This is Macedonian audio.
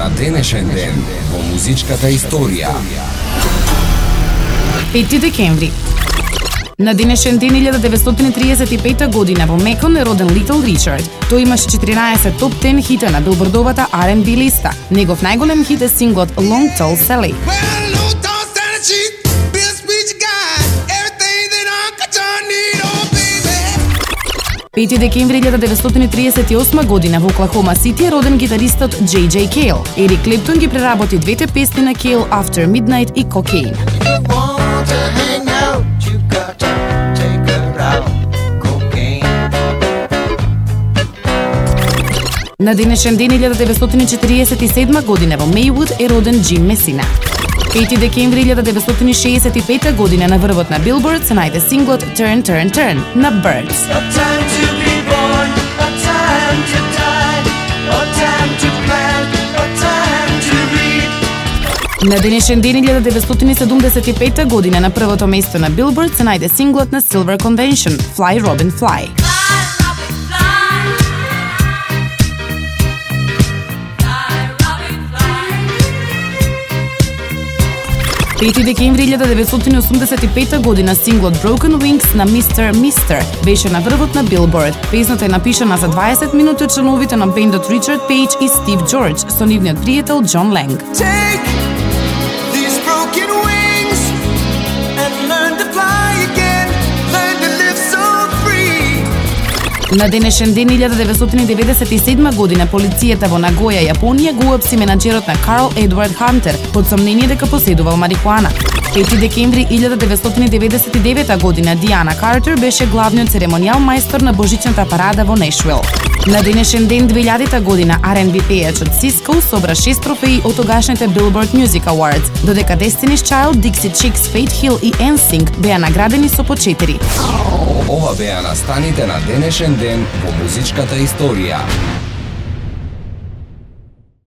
на денешен ден во музичката историја. 5 декември. На денешен ден 1935 година во Мекон е роден Литл Ричард. Тој имаше 14 топ 10 хита на билбордовата R&B листа. Негов најголем хит е синглот Long Tall Sally. 5 декември 1938 година во Оклахома Сити е роден гитаристот J.J. Cale. Ерик Клептон ги преработи двете песни на Cale, After Midnight и Cocaine. На денешен ден 1947 година во Мейвуд е роден Джим Месина. 5 декември 1965 година на врвот на Billboard се најде синглот Turn Turn Turn на Birds. На денешен ден 1975 година на првото место на Billboard се најде синглот на Silver Convention Fly Robin Fly. 5 декември 1985 година синглот Broken Wings на Mr. Mister беше на врвот на Billboard. Песната е напишана за 20 минути од членовите на бендот Ричард Пејдж и Стив Џорџ со нивниот пријател Џон Ленг. На денешен ден 1997 година полицијата во Нагоја, Јапонија го уапси менаџерот на Карл Едвард Хантер под сомнение дека поседувал марихуана. 5 декември 1999 година Диана Картер беше главниот церемонијал мајстор на божичната парада во Нешвил. На денешен ден 2000 година R&B пејачот Сиско собра 6 трофеи од тогашните Billboard Music Awards, додека Destiny's Child, Dixie Chicks, Faith Hill и NSYNC беа наградени со по 4. Ова беа настаните на денешен ден во музичката историја.